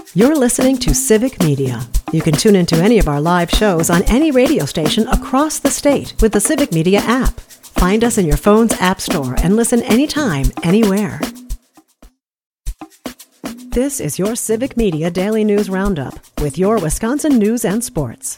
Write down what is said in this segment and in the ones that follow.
You're listening to Civic Media. You can tune into any of our live shows on any radio station across the state with the Civic Media app. Find us in your phone's app store and listen anytime, anywhere. This is your Civic Media Daily News Roundup with your Wisconsin news and sports.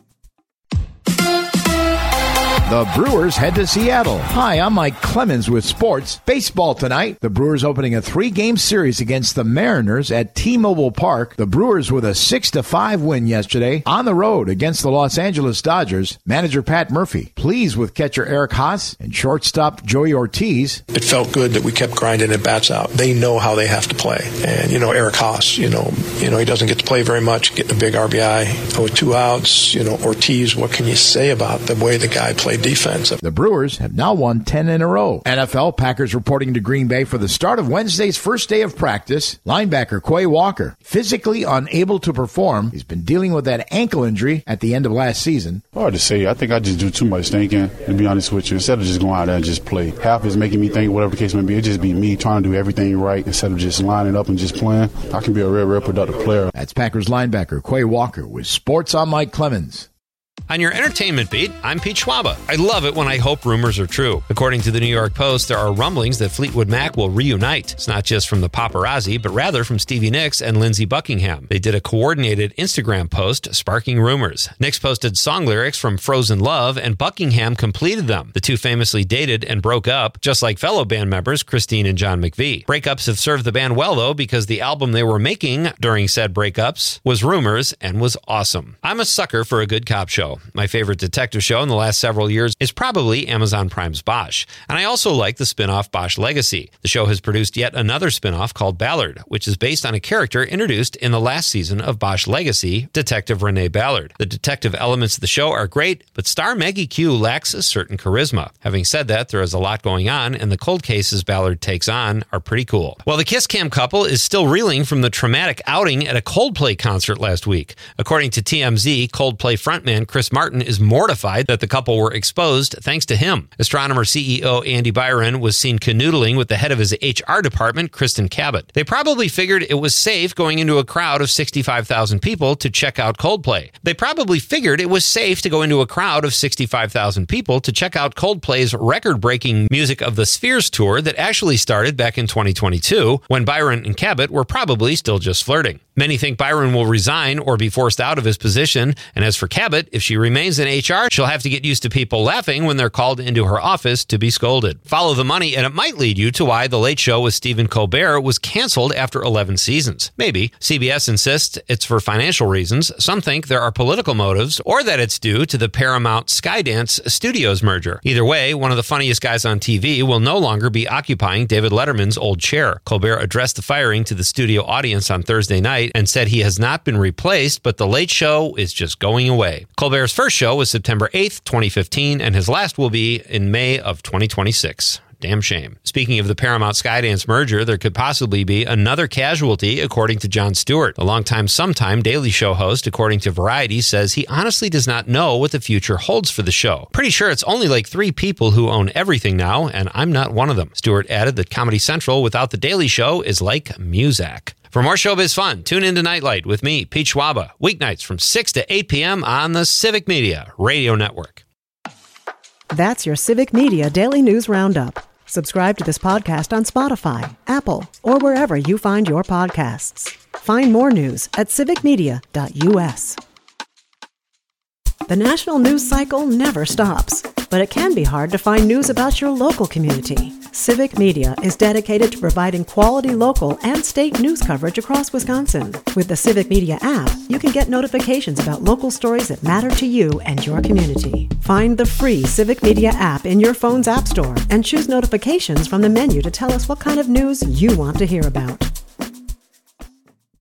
The Brewers head to Seattle. Hi, I'm Mike Clemens with sports. Baseball tonight. The Brewers opening a 3-game series against the Mariners at T-Mobile Park. The Brewers with a 6-5 win yesterday on the road against the Los Angeles Dodgers. Manager Pat Murphy pleased with catcher Eric Haas and shortstop Joey Ortiz. It felt good that we kept grinding at bats out. They know how they have to play. And, Eric Haas, he doesn't get to play very much, getting a big RBI with 2 outs. Ortiz, what can you say about the way the guy played defense? The Brewers have now won 10 in a row. NFL, Packers reporting to Green Bay for the start of Wednesday's first day of practice. Linebacker Quay Walker, physically unable to perform. He's been dealing with that ankle injury at the end of last season. Hard to say. I think I just do too much thinking, to be honest with you, instead of just going out there and just play. Half is making me think, whatever the case may be, it just be me trying to do everything right instead of just lining up and just playing. I can be a real productive player. That's Packers linebacker Quay Walker with Sports. I'm Mike Clemens. On your entertainment beat, I'm Pete Schwaba. I love it when I hope rumors are true. According to the New York Post, there are rumblings that Fleetwood Mac will reunite. It's not just from the paparazzi, but rather from Stevie Nicks and Lindsey Buckingham. They did a coordinated Instagram post sparking rumors. Nicks posted song lyrics from Frozen Love, and Buckingham completed them. The two famously dated and broke up, just like fellow band members Christine and John McVie. Breakups have served the band well, though, because the album they were making during said breakups was Rumors and was awesome. I'm a sucker for a good cop show. My favorite detective show in the last several years is probably Amazon Prime's Bosch. And I also like the spin-off Bosch Legacy. The show has produced yet another spin-off called Ballard, which is based on a character introduced in the last season of Bosch Legacy, Detective Renee Ballard. The detective elements of the show are great, but star Maggie Q lacks a certain charisma. Having said that, there is a lot going on, and the cold cases Ballard takes on are pretty cool. Well, the Kiss Cam couple is still reeling from the traumatic outing at a Coldplay concert last week. According to TMZ, Coldplay frontman Chris Martin is mortified that the couple were exposed thanks to him. Astronomer CEO Andy Byron was seen canoodling with the head of his HR department, Kristen Cabot. They probably figured it was safe going into a crowd of 65,000 people to check out Coldplay. They probably figured it was safe to go into a crowd of 65,000 people to check out Coldplay's record-breaking Music of the Spheres tour that actually started back in 2022, when Byron and Cabot were probably still just flirting. Many think Byron will resign or be forced out of his position, and as for Cabot, if she remains in HR, she'll have to get used to people laughing when they're called into her office to be scolded. Follow the money, and it might lead you to why The Late Show with Stephen Colbert was canceled after 11 seasons. Maybe. CBS insists it's for financial reasons. Some think there are political motives, or that it's due to the Paramount Skydance Studios merger. Either way, one of the funniest guys on TV will no longer be occupying David Letterman's old chair. Colbert addressed the firing to the studio audience on Thursday night and said he has not been replaced, but The Late Show is just going away. Colbert's first show was September 8th, 2015, and his last will be in May of 2026. Damn shame. Speaking of the Paramount Skydance merger, there could possibly be another casualty, according to Jon Stewart. A longtime, sometime Daily Show host, according to Variety, says he honestly does not know what the future holds for the show. Pretty sure it's only like 3 people who own everything now, and I'm not one of them. Stewart added that Comedy Central without the Daily Show is like Muzak. For more showbiz fun, tune in to Nightlight with me, Pete Schwaba, weeknights from 6 to 8 p.m. on the Civic Media Radio Network. That's your Civic Media Daily News Roundup. Subscribe to this podcast on Spotify, Apple, or wherever you find your podcasts. Find more news at civicmedia.us. The national news cycle never stops, but it can be hard to find news about your local community. Civic Media is dedicated to providing quality local and state news coverage across Wisconsin. With the Civic Media app, you can get notifications about local stories that matter to you and your community. Find the free Civic Media app in your phone's app store and choose notifications from the menu to tell us what kind of news you want to hear about.